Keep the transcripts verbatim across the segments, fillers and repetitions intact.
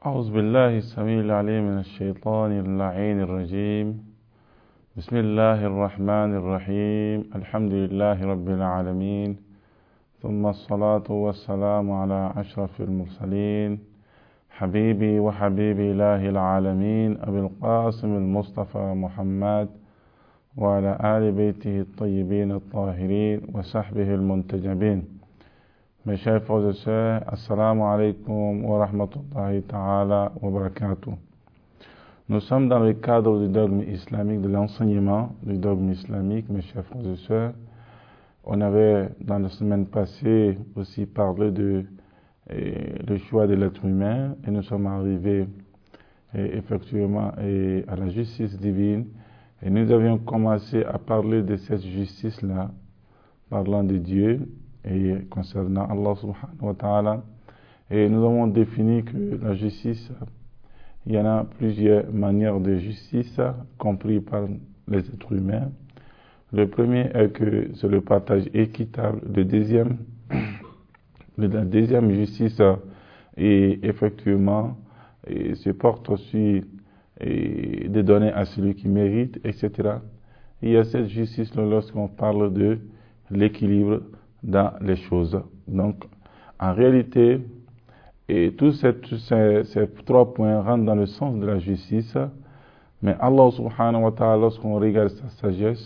أعوذ بالله السميع العليم من الشيطان اللعين الرجيم. بسم الله الرحمن الرحيم. الحمد لله رب العالمين، ثم الصلاة والسلام على أشرف المرسلين حبيبي وحبيب إله العالمين أبي القاسم المصطفى محمد وعلى آل بيته الطيبين الطاهرين وصحبه المنتجبين. Mes chers frères et sœurs, assalamu alaikum wa rahmatullahi ta'ala wa barakatuh. Nous sommes dans le cadre du dogme islamique, de l'enseignement du dogme islamique, mes chers frères et sœurs. On avait, dans la semaine passée, aussi parlé de et, le choix de l'être humain, et nous sommes arrivés et, effectivement et, à la justice divine, et nous avions commencé à parler de cette justice-là, parlant de Dieu, et concernant Allah subhanahu wa ta'ala, et nous avons défini que la justice, il y en a plusieurs manières de justice, compris par les êtres humains. Le premier est que c'est le partage équitable. Le deuxième, la deuxième justice est effectivement et se porte aussi et de donner à celui qui mérite, et cetera. Il y a cette justice-là lorsqu'on parle de l'équilibre dans les choses. Donc, en réalité, et tous ces, ces, ces trois points rentrent dans le sens de la justice, mais Allah subhanahu wa ta'ala, lorsqu'on regarde sa sagesse,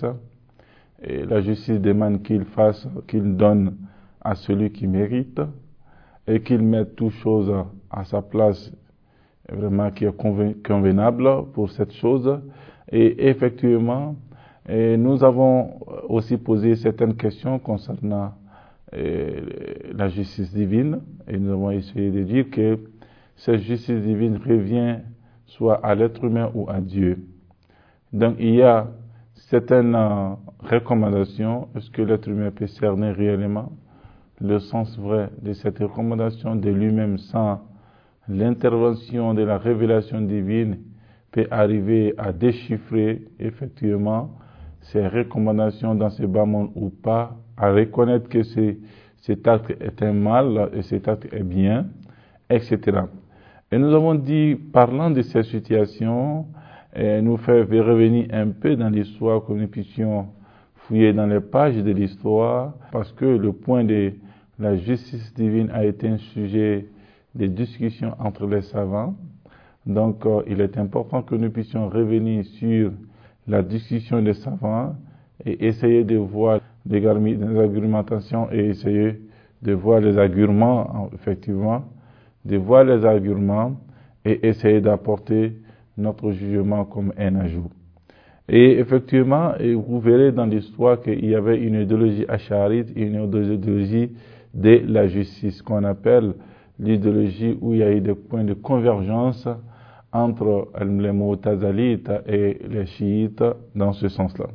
et la justice demande qu'il fasse, qu'il donne à celui qui mérite, et qu'il mette toute chose à sa place, vraiment qui est convenable pour cette chose. Et effectivement, et nous avons aussi posé certaines questions concernant et la justice divine, et nous avons essayé de dire que cette justice divine revient soit à l'être humain ou à Dieu. Donc il y a certaines recommandations. Est-ce que l'être humain peut cerner réellement le sens vrai de cette recommandation de lui-même sans l'intervention de la révélation divine, peut arriver à déchiffrer effectivement ces recommandations dans ce bas monde ou pas, à reconnaître que c'est, cet acte est un mal et cet acte est bien, et cetera. Et nous avons dit, parlant de cette situation, et nous faire revenir un peu dans l'histoire, que nous puissions fouiller dans les pages de l'histoire, parce que le point de la justice divine a été un sujet de discussion entre les savants. Donc, euh, il est important que nous puissions revenir sur la discussion des savants et essayer de voir les argumentations et essayer de voir les arguments, effectivement, de voir les arguments et essayer d'apporter notre jugement comme un ajout. Et effectivement, et vous verrez dans l'histoire qu'il y avait une idéologie acharite et une idéologie de la justice, qu'on appelle l'idéologie où il y a eu des points de convergence entre les Mu'tazilites et les chiites dans ce sens-là.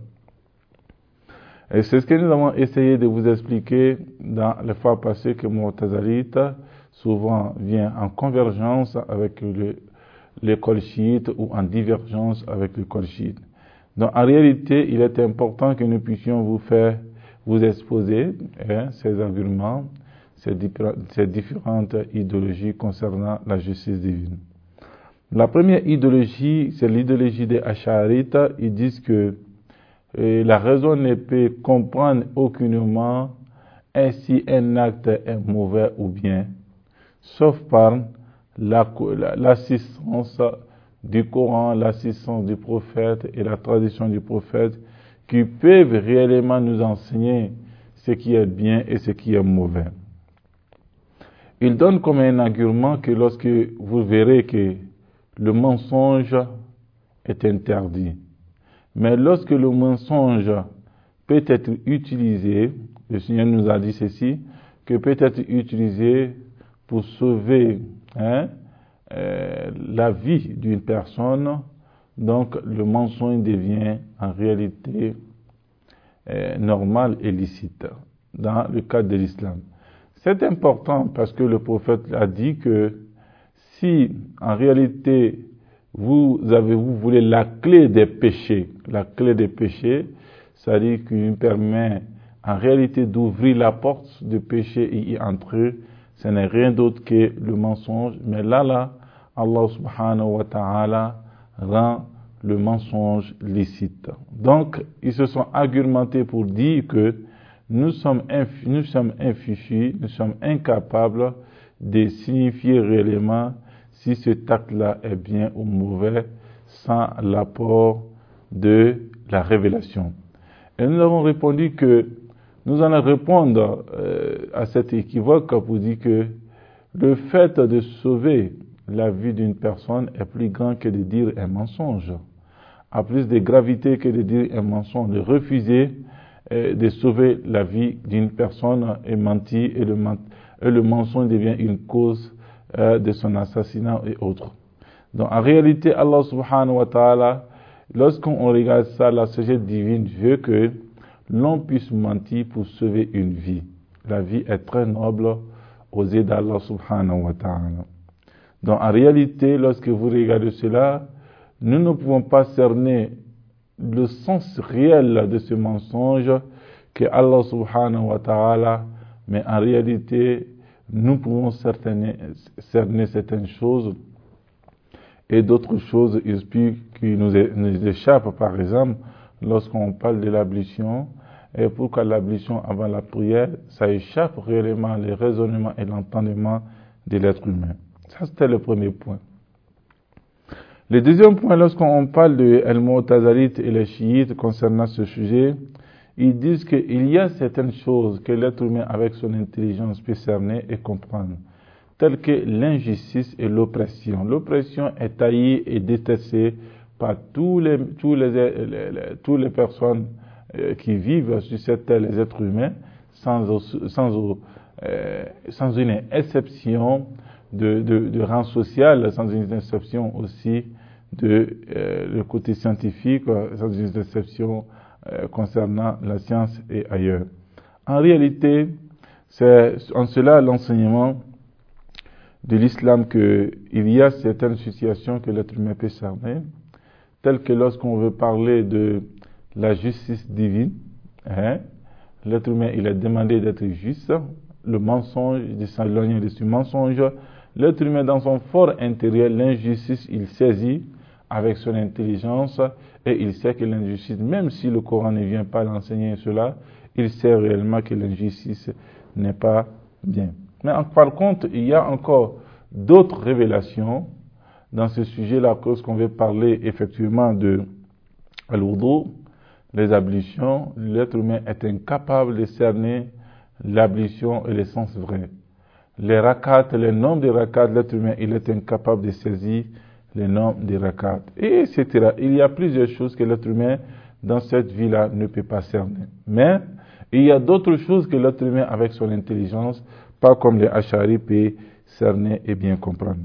Et c'est ce que nous avons essayé de vous expliquer dans les fois passées, que Mu'tazilite souvent vient en convergence avec le, l'école chiite ou en divergence avec l'école chiite. Donc en réalité, il est important que nous puissions vous faire, vous exposer hein, ces arguments, ces, ces différentes idéologies concernant la justice divine. La première idéologie, c'est l'idéologie des Ash'arites. Ils disent que et la raison ne peut comprendre aucunement si un acte est mauvais ou bien, sauf par la, la, l'assistance du Coran, l'assistance du prophète et la tradition du prophète, qui peuvent réellement nous enseigner ce qui est bien et ce qui est mauvais. Ils donnent comme un argument que lorsque vous verrez que le mensonge est interdit, mais lorsque le mensonge peut être utilisé, le Seigneur nous a dit ceci, que peut être utilisé pour sauver hein, euh, la vie d'une personne, donc le mensonge devient en réalité euh, normal et licite dans le cadre de l'islam. C'est important parce que le prophète a dit que si en réalité vous avez, vous voulez la clé des péchés, la clé des péchés, c'est-à-dire qui nous permet en réalité d'ouvrir la porte du péché et y entrer, ce n'est rien d'autre que le mensonge. Mais là, là, Allah subhanahu wa ta'ala rend le mensonge licite. Donc, ils se sont argumentés pour dire que nous sommes, inf- nous sommes infichus, nous sommes incapables de signifier réellement si cet acte-là est bien ou mauvais sans l'apport de la révélation. Et nous avons répondu que nous allons répondre euh, à cet équivoque pour dire que le fait de sauver la vie d'une personne est plus grand que de dire un mensonge, a plus de gravité que de dire un mensonge, de refuser euh, de sauver la vie d'une personne et mentir, et le, et le mensonge devient une cause euh, de son assassinat et autres. Donc en réalité, Allah subhanahu wa ta'ala, lorsqu'on regarde ça, la sagesse divine veut que l'on puisse mentir pour sauver une vie. La vie est très noble aux yeux d'Allah subhanahu wa ta'ala. Donc en réalité, lorsque vous regardez cela, nous ne pouvons pas cerner le sens réel de ce mensonge que Allah subhanahu wa ta'ala, mais en réalité, nous pouvons cerner, cerner certaines choses et d'autres choses qui nous, nous échappent. Par exemple, lorsqu'on parle de l'ablution, et pourquoi l'ablution avant la prière, ça échappe réellement le raisonnement et l'entendement de l'être humain. Ça, c'était le premier point. Le deuxième point, lorsqu'on parle de Al-Mu'tazilites et les chiites concernant ce sujet, ils disent qu'il y a certaines choses que l'être humain avec son intelligence peut cerner et comprendre, telles que l'injustice et l'oppression. L'oppression est taillée et détestée par tous les, tous les, les, les, toutes les personnes euh, qui vivent sur cette terre, les êtres humains, sans, sans, euh, sans une exception de, de, de rang social, sans une exception aussi de euh, le côté scientifique, sans une exception euh, concernant la science et ailleurs. En réalité, c'est en cela l'enseignement de l'islam qu'il y a certaines situations que l'être humain peut cerner, telles que lorsqu'on veut parler de la justice divine, hein, l'être humain il est demandé d'être juste, le mensonge, de s'éloigner de ce mensonge, l'être humain dans son fort intérieur, l'injustice il saisit avec son intelligence et il sait que l'injustice, même si le Coran ne vient pas l'enseigner cela, il sait réellement que l'injustice n'est pas bien. Mais par contre, il y a encore d'autres révélations dans ce sujet-là, lorsqu'on veut parler effectivement de al-wudu, les ablutions, l'être humain est incapable de cerner l'ablution et le sens vrai. Les rakats, le nombre de rakats, l'être humain, il est incapable de saisir le nombre de rakats, et cetera. Il y a plusieurs choses que l'être humain, dans cette vie-là, ne peut pas cerner. Mais, il y a d'autres choses que l'être humain, avec son intelligence, pas comme les Ash'ari, peut cerner et bien comprendre.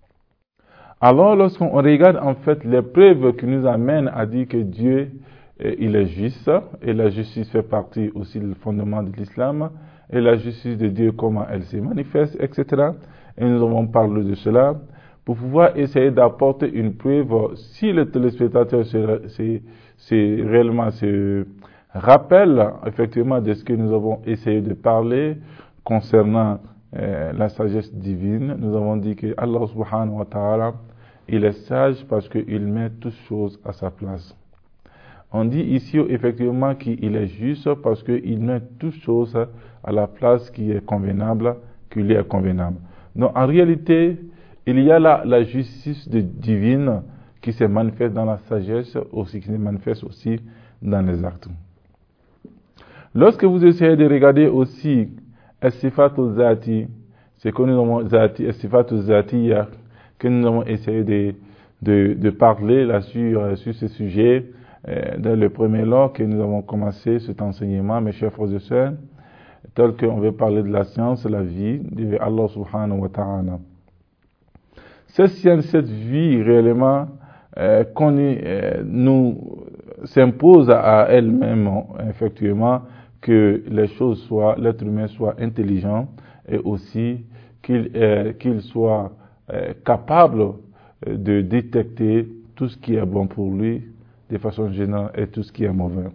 Alors, lorsqu'on regarde en fait les preuves qui nous amènent à dire que Dieu, eh, il est juste, et la justice fait partie aussi du fondement de l'islam, et la justice de Dieu, comment elle se manifeste, et cetera. Et nous avons parlé de cela, pour pouvoir essayer d'apporter une preuve, si le téléspectateur se, se, se, réellement se rappelle effectivement de ce que nous avons essayé de parler concernant euh, la sagesse divine. Nous avons dit que Allah subhanahu wa ta'ala, il est sage parce qu'il met toutes choses à sa place. On dit ici effectivement qu'il est juste parce qu'il met toutes choses à la place qui est convenable, qui lui est convenable. Donc en réalité, il y a la, la justice de, divine qui se manifeste dans la sagesse, aussi qui se manifeste aussi dans les actes. Lorsque vous essayez de regarder aussi As-Sifatu Zati, c'est que nous avons Zati, As-Sifatu Zatiya, que nous avons essayé de, de, de parler là sur, sur ce sujet, euh, dans le premier lors que nous avons commencé cet enseignement, mes chers frères et sœurs, tel qu'on veut parler de la science, la vie, de Allah subhanahu wa ta'ala. Cette science, cette vie réellement, euh, qu'on euh, nous s'impose à elle-même, effectivement, que les choses soient, l'être humain soit intelligent et aussi qu'il, euh, qu'il soit euh, capable de détecter tout ce qui est bon pour lui de façon générale et tout ce qui est mauvais.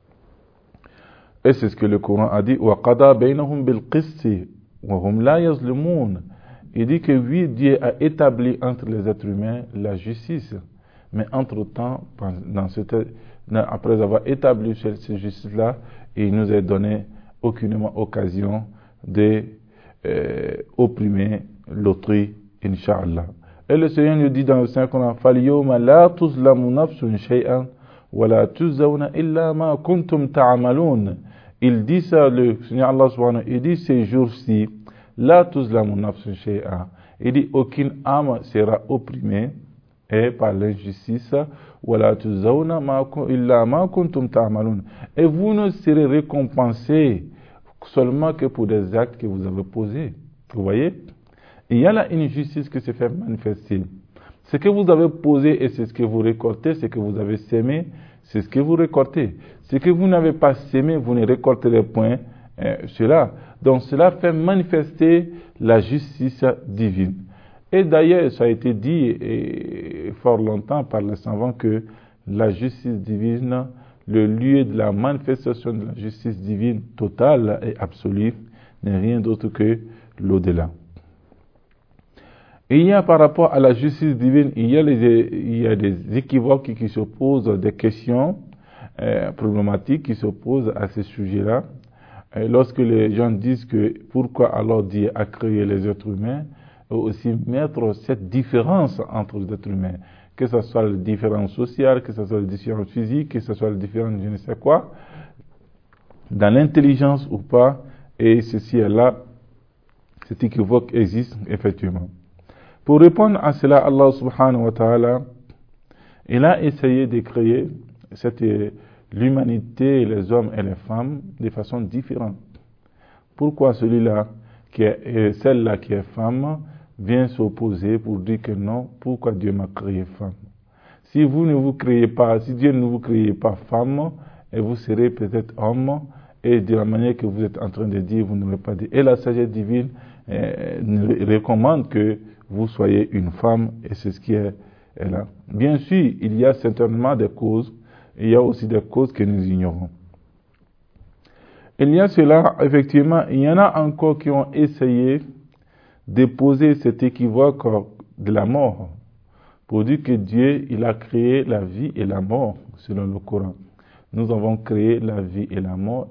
Et c'est ce que le Coran a dit, وَقَضَى بَيْنَهُمْ بِالْقِسْطِ وَهُمْ لَا يَظْلِمُونَ. Il dit que oui, Dieu a établi entre les êtres humains la justice. Mais entre-temps, dans cette, après avoir établi cette justice-là, il nous a donné aucunement occasion de euh, opprimer l'autrui, Inch'Allah. Et le Seigneur nous dit dans le Saint-Coran, فَالْيَوْمَ لَا تُظْلَمُ نَفْسٌ شَيْئًا وَلَا تُجْزَوْنَ إِلَّا مَا كُنْتُمْ تَعْمَلُونَ. Il dit ça, le Seigneur Allah subhanahu, il dit ces jours-ci, لَا تُظْلَمُ نَفْسٌ شَيْئًا. Il dit aucune âme sera opprimée et par l'injustice, وَلَا تُجْزَوْنَ إِلَّا مَا كُنْتُمْ تَعْمَلُونَ. Et vous ne serez récompensés seulement que pour des actes que vous avez posés. Vous voyez? Il y a là une justice qui se fait manifester. Ce que vous avez posé et c'est ce que vous récoltez, ce que vous avez sémé, c'est ce que vous récoltez. Ce que vous n'avez pas sémé, vous ne récolterez point euh, cela. Donc cela fait manifester la justice divine. Et d'ailleurs, ça a été dit et, fort longtemps par les savants que la justice divine, le lieu de la manifestation de la justice divine totale et absolue, n'est rien d'autre que l'au-delà. Et il y a par rapport à la justice divine, il y a, les, il y a des équivoques qui se posent, des questions euh, problématiques qui se posent à ce sujet-là. Et lorsque les gens disent que pourquoi alors Dieu a créé les êtres humains, et aussi mettre cette différence entre les êtres humains, que ce soit la différence sociale, que ce soit la différence physique, que ce soit la différence je ne sais quoi, dans l'intelligence ou pas, et ceci est là, cet équivoque existe effectivement. Pour répondre à cela, Allah subhanahu wa ta'ala, il a essayé de créer cette, l'humanité, les hommes et les femmes, de façon différente. Pourquoi celui-là, qui est, celle-là qui est femme, vient s'opposer pour dire que non, pourquoi Dieu m'a créé femme? Si vous ne vous créez pas, si Dieu ne vous créez pas femme, et vous serez peut-être homme, et de la manière que vous êtes en train de dire, vous n'aurez pas dit. Et la sagesse divine euh, recommande que vous soyez une femme, et c'est ce qui est, est là. Bien sûr, il y a certainement des causes, et il y a aussi des causes que nous ignorons. Il y a cela, effectivement, il y en a encore qui ont essayé de poser cet équivoque de la mort, pour dire que Dieu, il a créé la vie et la mort, selon le Coran. Nous avons créé la vie et la mort,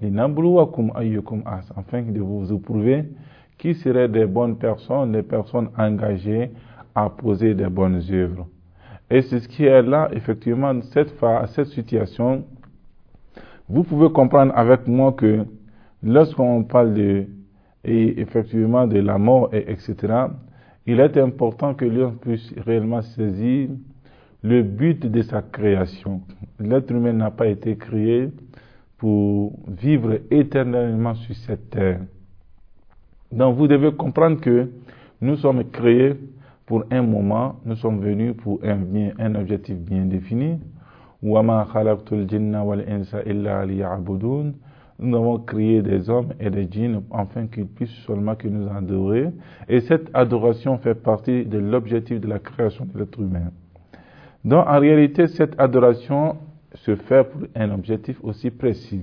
afin de vous éprouver qui seraient des bonnes personnes, des personnes engagées à poser des bonnes œuvres. Et c'est ce qui est là, effectivement, cette, cette situation. Vous pouvez comprendre avec moi que lorsqu'on parle de, et effectivement de la mort, et etc., il est important que l'on puisse réellement saisir le but de sa création. L'être humain n'a pas été créé pour vivre éternellement sur cette terre. Donc vous devez comprendre que nous sommes créés pour un moment, nous sommes venus pour un bien, un objectif bien défini. وَمَا خَلَقْتُ الْجِنَّ وَالْإِنسَ إِلَّا لِيَعْبُدُونَ. Nous avons créé des hommes et des djinns afin qu'ils puissent seulement que nous adorer. Et cette adoration fait partie de l'objectif de la création de l'être humain. Donc en réalité, cette adoration se fait pour un objectif aussi précis.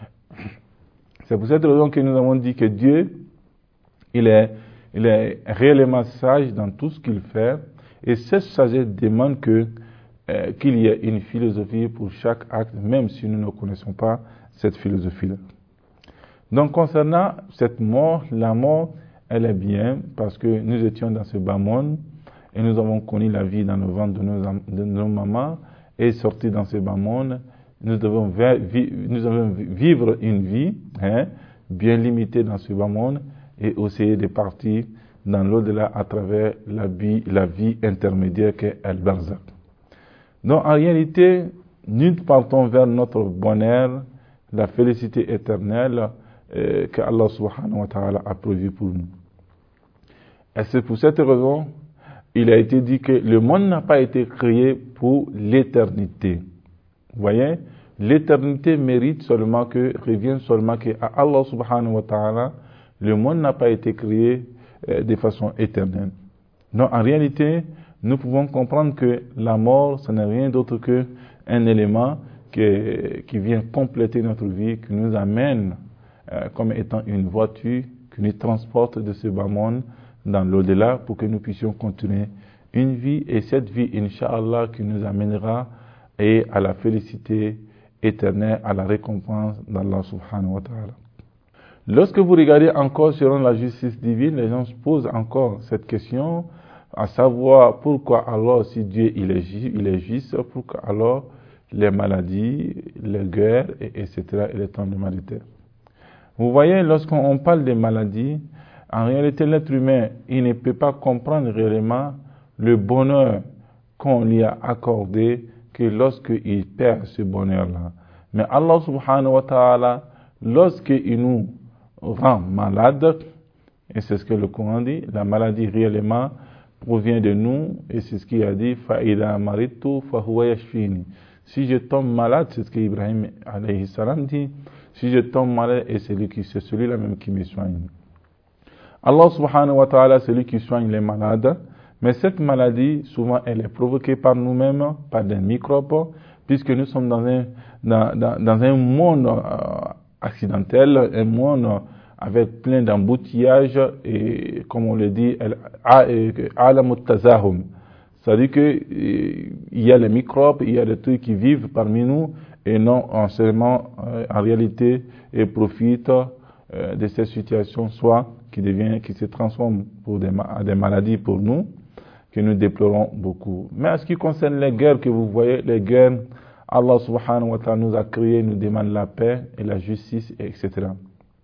C'est pour cette raison que nous avons dit que Dieu, il est, il est réellement sage dans tout ce qu'il fait. Et cette sagesse demande que, euh, qu'il y ait une philosophie pour chaque acte, même si nous ne connaissons pas cette philosophie-là. Donc concernant cette mort, la mort, elle est bien parce que nous étions dans ce bas monde et nous avons connu la vie dans le ventre de nos, de nos mamans et sortis dans ce bas monde, nous devons, vi, nous devons vivre une vie hein, bien limitée dans ce bas monde et essayer de partir dans l'au-delà à travers la vie, la vie intermédiaire qu'est Al-Barzakh. Donc en réalité, nous partons vers notre bonheur, la félicité éternelle euh, que Allah subhanahu wa ta'ala a prévu pour nous. Et c'est pour cette raison, il a été dit que le monde n'a pas été créé pour l'éternité. Vous voyez, l'éternité mérite seulement que, revient seulement que à Allah subhanahu wa ta'ala, le monde n'a pas été créé euh, de façon éternelle. Non, en réalité, nous pouvons comprendre que la mort, ce n'est rien d'autre qu'un élément qui, qui vient compléter notre vie, qui nous amène euh, comme étant une voiture, qui nous transporte de ce bas monde dans l'au-delà pour que nous puissions continuer une vie, et cette vie, Inch'Allah, qui nous amènera et à la félicité éternelle, à la récompense d'Allah subhanahu wa ta'ala. Lorsque vous regardez encore selon la justice divine, les gens se posent encore cette question, à savoir pourquoi alors, si Dieu il est, il est juste, pourquoi alors les maladies, les guerres, et, etc., et les temps humanitaires. Vous voyez, lorsqu'on parle des maladies, en réalité, l'être humain, il ne peut pas comprendre réellement le bonheur qu'on lui a accordé que lorsqu'il perd ce bonheur-là. Mais Allah subhanahu wa ta'ala, lorsqu'il nous rend malade, et c'est ce que le Coran dit, la maladie réellement provient de nous, et c'est ce qu'il a dit, فَإِذَا مَرِضْتُ فَهُوَ يَشْفِينِ. Si je tombe malade, c'est ce qu'Ibrahim alayhi salam dit, si je tombe malade, et c'est, lui qui, c'est celui-là même qui me soigne. Allah subhanahu wa ta'ala, c'est lui qui soigne les malades, mais cette maladie, souvent, elle est provoquée par nous-mêmes, par des microbes, puisque nous sommes dans un, dans, dans, dans un monde euh, accidentel, un monde avec plein d'embouteillages, et comme on le dit, alam tazahum. C'est-à-dire qu'il y a les microbes, il y a des trucs qui vivent parmi nous, et non seulement, euh, en réalité, et profitent euh, de cette situation, soit qui devient, qui se transforme pour des, des maladies pour nous, que nous déplorons beaucoup. Mais en ce qui concerne les guerres que vous voyez, les guerres, Allah subhanahu wa ta'ala nous a créés, nous demande la paix et la justice, et cetera.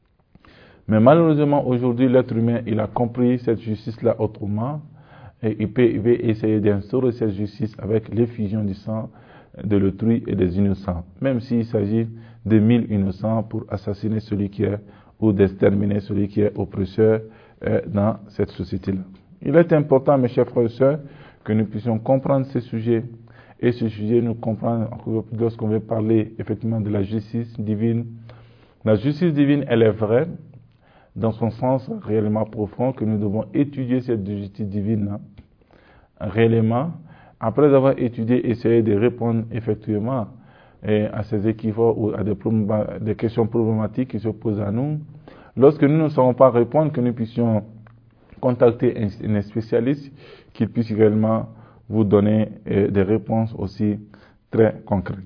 Mais malheureusement, aujourd'hui, l'être humain, il a compris cette justice-là autrement, et il peut, il peut essayer d'instaurer cette justice avec l'effusion du sang de l'autrui et des innocents, même s'il s'agit de mille innocents pour assassiner celui qui est, ou d'exterminer celui qui est oppresseur euh, dans cette société-là. Il est important, mes chers frères et sœurs, que nous puissions comprendre ces sujets, et ce sujet, nous comprendre lorsqu'on veut parler effectivement de la justice divine. La justice divine, elle est vraie, dans son sens réellement profond, que nous devons étudier cette justice divine-là, réellement, après avoir étudié, essayer de répondre effectivement et à ces équivoques ou à des, des questions problématiques qui se posent à nous. Lorsque nous ne saurons pas répondre, que nous puissions contacter un, un spécialiste qui puisse réellement vous donner euh, des réponses aussi très concrètes.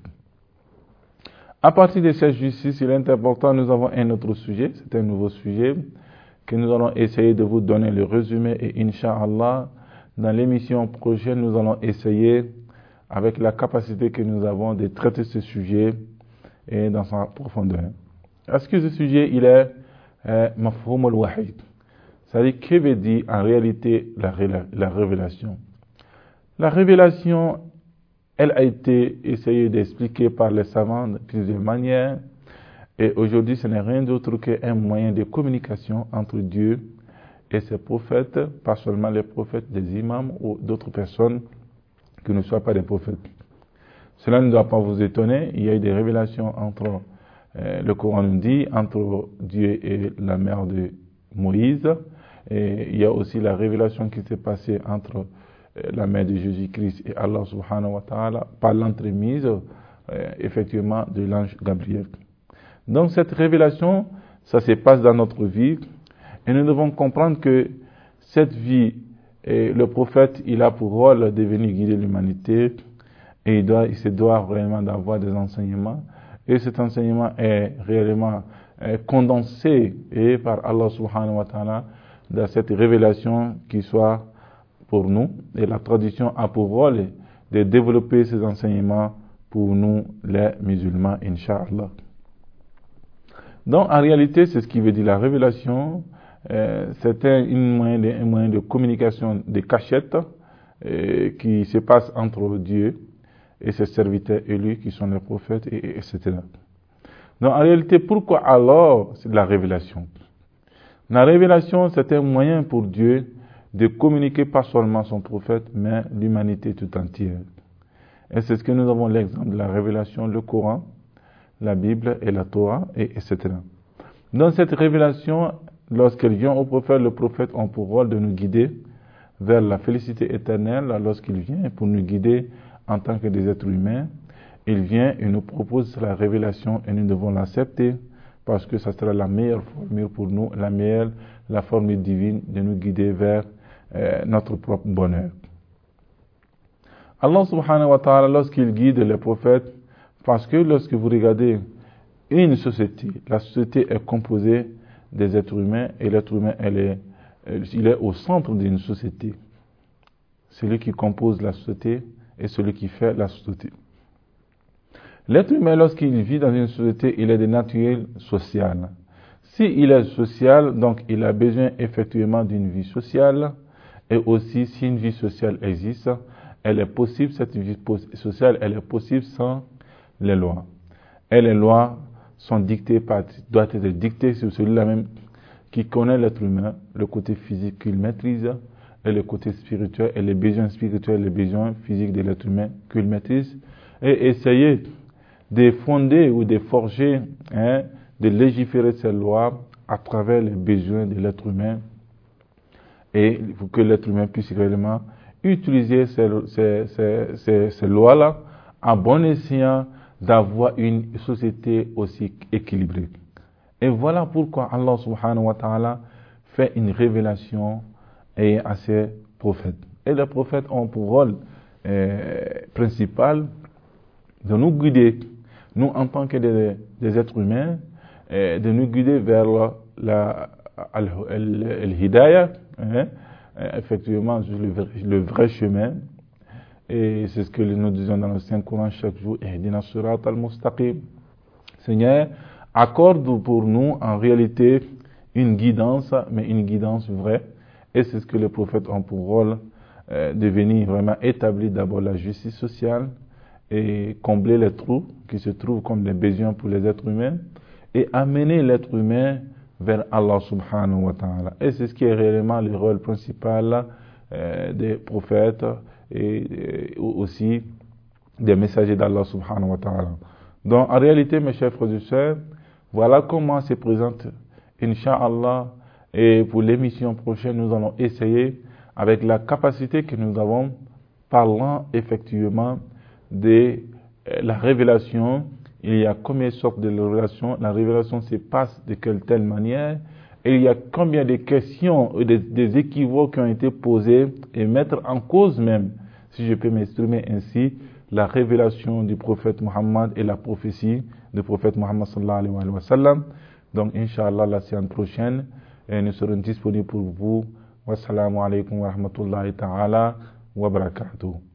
À partir de cette justice, il est important, nous avons un autre sujet, c'est un nouveau sujet, que nous allons essayer de vous donner le résumé, et Inch'Allah, dans l'émission prochaine, nous allons essayer, avec la capacité que nous avons, de traiter ce sujet et dans sa profondeur. Est-ce que ce sujet, il est mafhoum al-wahid? C'est-à-dire, que veut dire en réalité la, la révélation? La révélation, elle a été essayée d'expliquer par les savants de plusieurs manières, et aujourd'hui, ce n'est rien d'autre qu'un moyen de communication entre Dieu et ses prophètes, pas seulement les prophètes, des imams ou d'autres personnes qui ne soient pas des prophètes. Cela ne doit pas vous étonner, il y a eu des révélations entre, euh, le Coran nous dit, entre Dieu et la mère de Moïse, et il y a aussi la révélation qui s'est passée entre euh, la mère de Jésus-Christ et Allah subhanahu wa ta'ala, par l'entremise, euh, effectivement, de l'ange Gabriel. Donc cette révélation, ça se passe dans notre vie, et nous devons comprendre que cette vie, et le prophète, il a pour rôle de venir guider l'humanité, et il, doit, il se doit réellement d'avoir des enseignements, et cet enseignement est réellement est condensé et par Allah subhanahu wa ta'ala dans cette révélation qui soit pour nous, et la tradition a pour rôle de développer ces enseignements pour nous les musulmans, Inch'Allah. Donc en réalité, c'est ce qui veut dire la révélation. Euh, c'est un, une moyen de, un moyen de communication de cachette euh, qui se passe entre Dieu et ses serviteurs élus qui sont les prophètes, et, et, etc. Donc en réalité, pourquoi alors c'est la révélation? La révélation, c'est un moyen pour Dieu de communiquer pas seulement son prophète, mais l'humanité tout entière. Et c'est ce que nous avons l'exemple de la révélation, le Coran, la Bible et la Torah, et, etc. Dans cette révélation, lorsqu'elle vient au prophète, le prophète a pour rôle de nous guider vers la félicité éternelle. Lorsqu'il vient pour nous guider en tant que des êtres humains, il vient et nous propose la révélation, et nous devons l'accepter parce que ça sera la meilleure formule pour nous, la meilleure, la formule divine de nous guider vers euh, notre propre bonheur. Allah subhanahu wa ta'ala, lorsqu'il guide les prophètes, parce que lorsque vous regardez une société, la société est composée des êtres humains et l'être humain, elle est, il est au centre d'une société. Celui qui compose la société et celui qui fait la société. L'être humain, lorsqu'il vit dans une société, il est de nature sociale. S'il est social, donc il a besoin effectivement d'une vie sociale, et aussi si une vie sociale existe, elle est possible, cette vie sociale, elle est possible sans les lois. Et les lois sont dictées par, doivent être dictées sur celui-là même qui connaît l'être humain, le côté physique qu'il maîtrise, et le côté spirituel, et les besoins spirituels, les besoins physiques de l'être humain qu'il maîtrise, et essayer de fonder ou de forger, hein, de légiférer ces lois à travers les besoins de l'être humain, et pour que l'être humain puisse réellement utiliser ces, ces, ces, ces, ces lois-là à bon escient d'avoir une société aussi équilibrée. Et voilà pourquoi Allah subhanahu wa ta'ala fait une révélation à ses prophètes. Et les prophètes ont pour rôle euh, principal de nous guider, nous en tant que des, des êtres humains, euh, de nous guider vers la, la al-hidayah, hein, effectivement le vrai, le vrai chemin. Et c'est ce que nous disons dans le Saint-Coran chaque jour, Ihdina surat al-mustaqim. Seigneur, accorde pour nous en réalité une guidance, mais une guidance vraie. Et c'est ce que les prophètes ont pour rôle, euh, de venir vraiment établir d'abord la justice sociale et combler les trous qui se trouvent comme des besoins pour les êtres humains et amener l'être humain vers Allah subhanahu wa ta'ala. Et c'est ce qui est réellement le rôle principal euh, des prophètes et, et aussi des messagers d'Allah subhanahu wa ta'ala. Donc en réalité, mes chers frères et sœurs, voilà comment se présente, Inch'Allah. Et pour l'émission prochaine, nous allons essayer, avec la capacité que nous avons, parlant effectivement de la révélation. Il y a combien de sortes de révélations? La révélation se passe de quelle telle manière? Et il y a combien de questions, des, des équivoques qui ont été posés et mettre en cause même, si je peux m'exprimer ainsi, la révélation du prophète Muhammad et la prophétie du prophète Muhammad sallallahu alayhi wa sallam. Donc, Inch'Allah, la séance prochaine, et nous serons disponibles pour vous. Wassalamu alaikum wa rahmatullahi ta'ala wa barakatuh.